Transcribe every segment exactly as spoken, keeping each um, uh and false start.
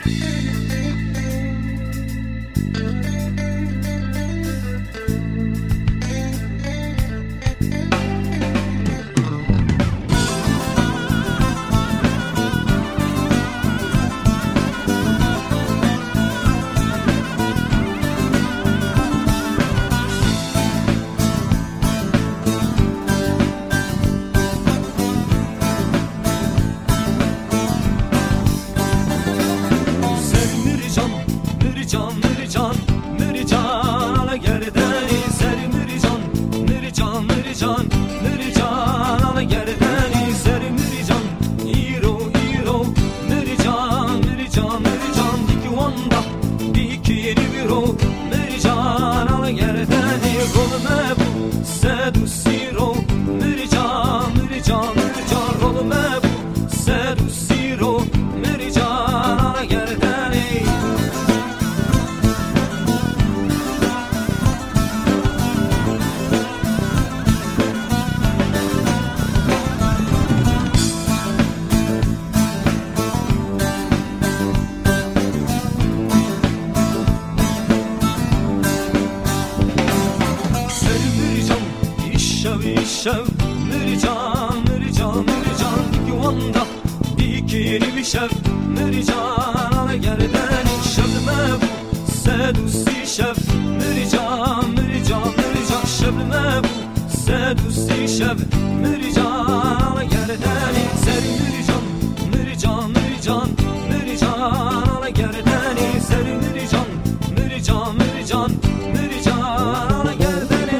شو مری جان مری جان مری جان دیواندا دیگری میشم مری جان گردنی شب مبو سدوسی شب مری جان مری جان مری جان شب مبو سدوسی شب مری جان گردنی سری مری جان مری جان مری جان مری جان گردنی سری مری جان مری جان مری جان مری جان گردنی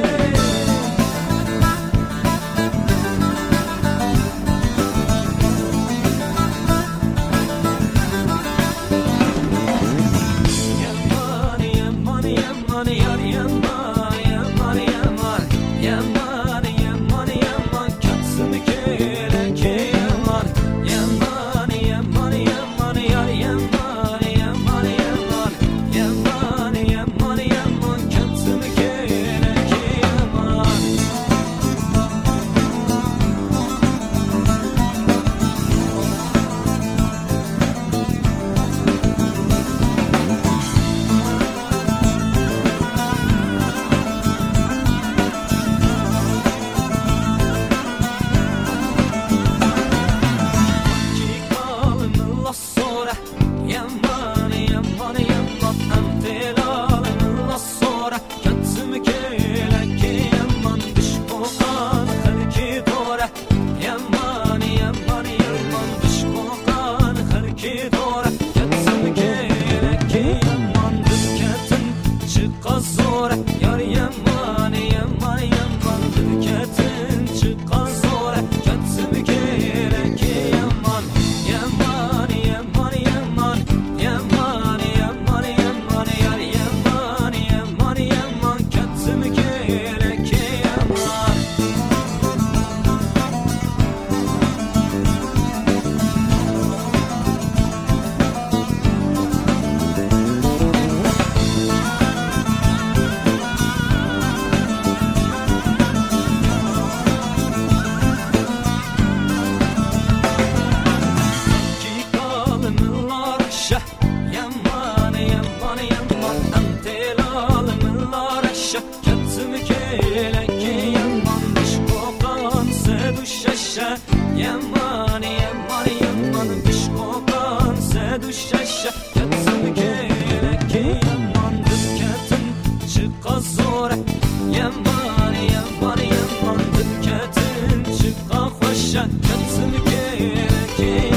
Yaman yaman yaman pişkokan seduşşaşa yatsın kelek yaman dükketin çıka zor yaman yaman yaman dükketin çıka hoşa yatsın kelek